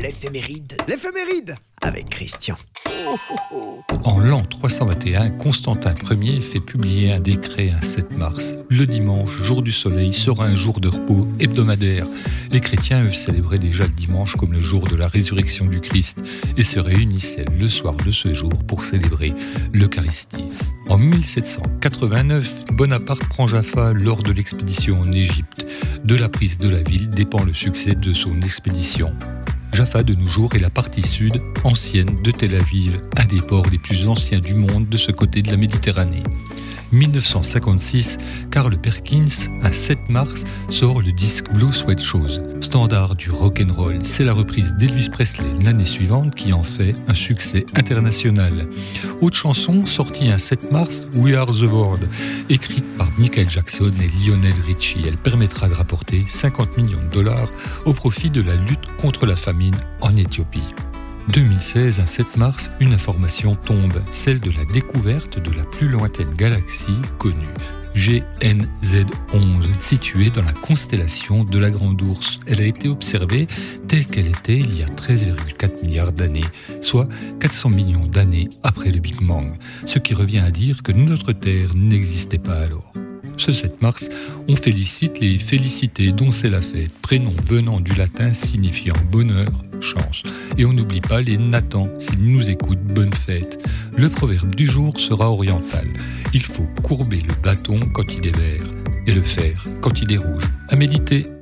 l'éphéméride. L'éphéméride Avec Christian. En l'an 321, Constantin Ier fait publier un décret un 7 mars. Le dimanche, jour du soleil, sera un jour de repos hebdomadaire. Les chrétiens, eux, célébraient déjà le dimanche comme le jour de la résurrection du Christ et se réunissaient le soir de ce jour pour célébrer l'Eucharistie. En 1789, Bonaparte prend Jaffa lors de l'expédition en Égypte. De la prise de la ville dépend le succès de son expédition. Jaffa, de nos jours, est la partie sud, ancienne, de Tel Aviv, un des ports les plus anciens du monde de ce côté de la Méditerranée. 1956, Carl Perkins, un 7 mars, sort le disque Blue Sweat Shoes, standard du rock'n'roll. C'est la reprise d'Elvis Presley l'année suivante qui en fait un succès international. Autre chanson, sortie un 7 mars, We Are the World, écrite par Michael Jackson et Lionel Richie. Elle permettra de rapporter 50 millions de dollars au profit de la lutte contre la famine en Éthiopie. 2016, un 7 mars, une information tombe, celle de la découverte de la plus lointaine galaxie connue, GNZ11, située dans la constellation de la Grande Ourse. Elle a été observée telle qu'elle était il y a 13,4 milliards d'années, soit 400 millions d'années après le Big Bang, ce qui revient à dire que notre Terre n'existait pas alors. Ce 7 mars, on félicite les félicités dont c'est la fête, prénom venant du latin signifiant bonheur, chance. Et on n'oublie pas les Nathan, s'ils nous écoutent, bonne fête. Le proverbe du jour sera oriental. Il faut courber le bâton quand il est vert et le fer quand il est rouge. À méditer.